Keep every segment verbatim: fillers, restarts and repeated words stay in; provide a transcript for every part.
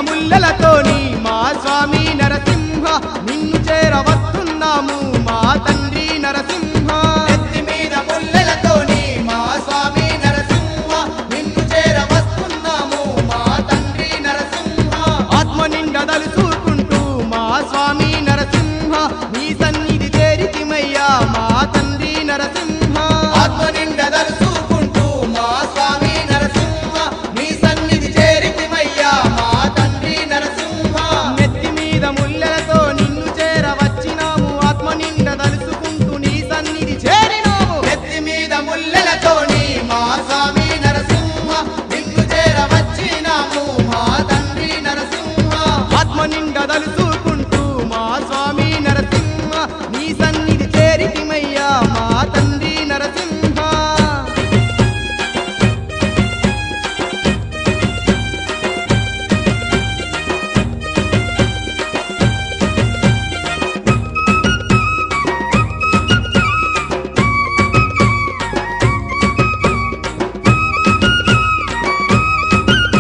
ముల్లెలతోని మా స్వామి నరసింహ నిన్ను చేరవస్తున్నాము మా తండ్రి నరసింహ నెత్తి మీద ముల్లెలతోని మా స్వామి నరసింహ నిన్ను చేరవస్తున్నాము మా తండ్రి నరసింహ ఆత్మ నిండ దలుచుకుంటూ మా స్వామి నరసింహ నీ సన్నిధి చేరితిమయ్యా మా తండ్రి నరసింహ ఆత్మ నిండ దలుచుకుంటూ మా స్వామి నరసింహ నీ సన్నిధి చేరితిమయ్యా మా తండ్రి నరసింహ నెత్తి మీద ముల్లెలతో నిన్ను చేరవచ్చినాము ఆత్మ నిండ దలుచుకుంటూ నీ సన్నిధి చేరినాము నెత్తి మీద ముల్లెలతోని మా స్వామి నరసింహ నిన్ను చేరవచ్చినాము మా తండ్రి నరసింహ ఆత్మ నిండ దలుచుకుంటూ మా స్వామి నరసింహ నీ సన్నిధి చేరితిమయ్యా మా తండ్రి నరసింహ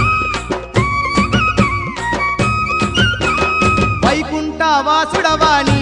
వైకుంఠ వాసుడవాణి